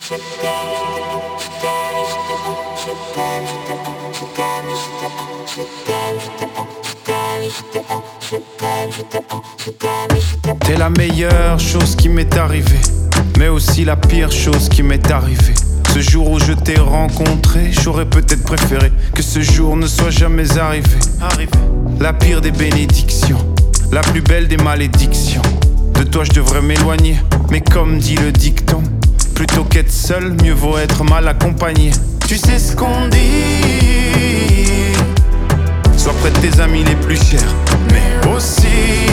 T'es la meilleure chose qui m'est arrivée, mais aussi la pire chose qui m'est arrivée. Ce jour où je t'ai rencontré, j'aurais peut-être préféré que ce jour ne soit jamais arrivé. La pire des bénédictions, la plus belle des malédictions. De toi je devrais m'éloigner, mais comme dit le dicton, plutôt qu'être seul, mieux vaut être mal accompagné. Tu sais ce qu'on dit, sois près de tes amis les plus chers, mais aussi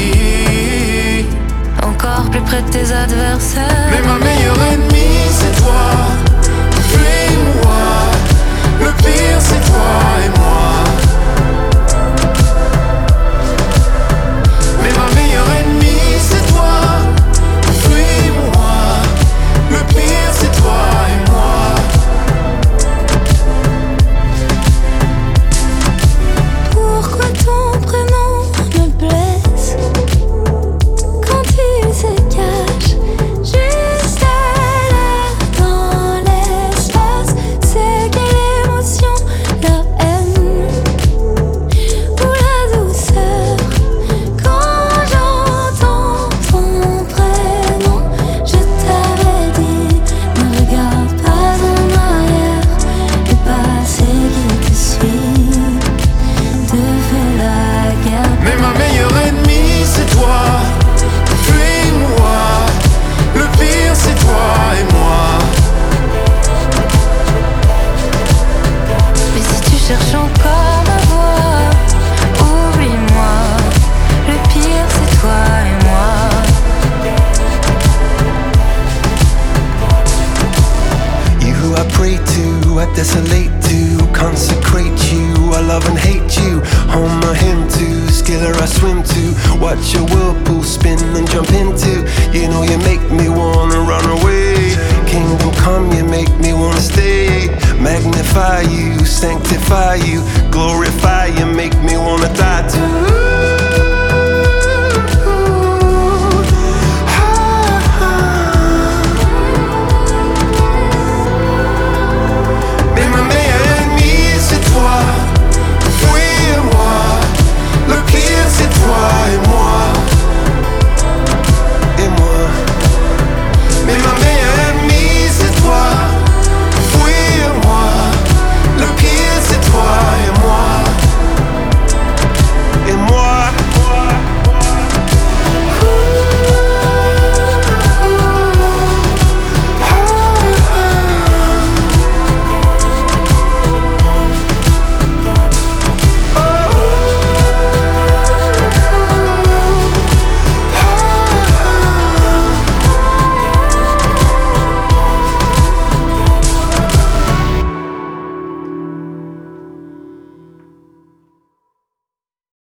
encore plus près de tes adversaires. Mais ma meilleure ennemie c'est toi, fuis-moi. Le pire c'est toi et moi. Mais ma meilleure ennemie c'est toi, fuis-moi. Le pire c'est toi et moi. Pourquoi ton prénom me blesse quand il se cache juste là dans l'espace? C'est quelle émotion, la haine ou la douceur? Quand j'entends ton prénom, je t'avais dit, ne regarde pas en arrière. Le passé qui te suit te fait la guerre. Mais ma meilleure ennemie c'est toi, fuis-moi. Le pire c'est toi et moi. Mais si tu cherches encore ma voix, oublie-moi. Le pire c'est toi et moi. You who I pray to, I desolate to, consecrate you, I love and hate you. Home my hymn to, skiller I swim to, watch your whirlpool spin and jump into. You know you make me wanna run away. Kingdom come, you make me wanna stay. Magnify you, sanctify you,